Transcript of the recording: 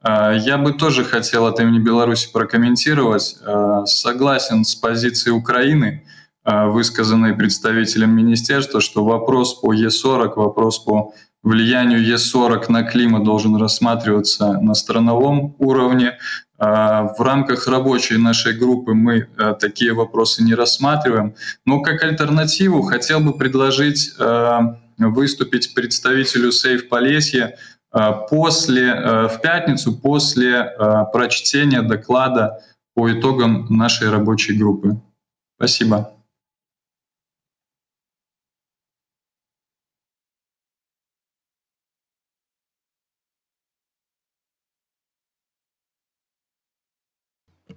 Я бы тоже хотел от имени Беларуси прокомментировать. Согласен с позицией Украины, высказанной представителем министерства, что вопрос по Е40, вопрос по влиянию Е40 на климат должен рассматриваться на страновом уровне. В рамках рабочей нашей группы мы такие вопросы не рассматриваем. Но как альтернативу хотел бы предложить выступить представителю Сейф Полесье в пятницу после прочтения доклада по итогам нашей рабочей группы. Спасибо.